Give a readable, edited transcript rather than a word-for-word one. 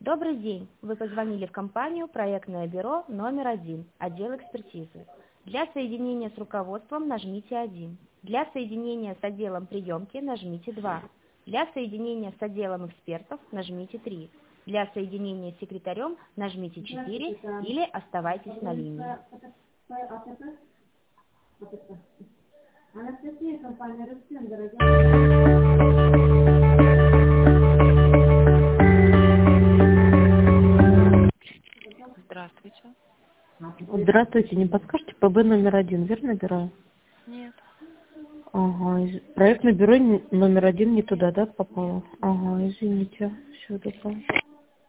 Добрый день! Вы позвонили в компанию «Проектное бюро номер 1», отдел экспертизы. Для соединения с руководством нажмите 1. Для соединения с отделом приемки нажмите 2. Для соединения с отделом экспертов нажмите 3. Для соединения с секретарем нажмите 4 или оставайтесь на линии. Анастасия, компания «Рустем», Здравствуйте. Здравствуйте, не подскажете, ПБ номер 1, верно набираю? Нет. Ага, проектное бюро номер 1 не туда, да, попало? Ага, извините, все, добро.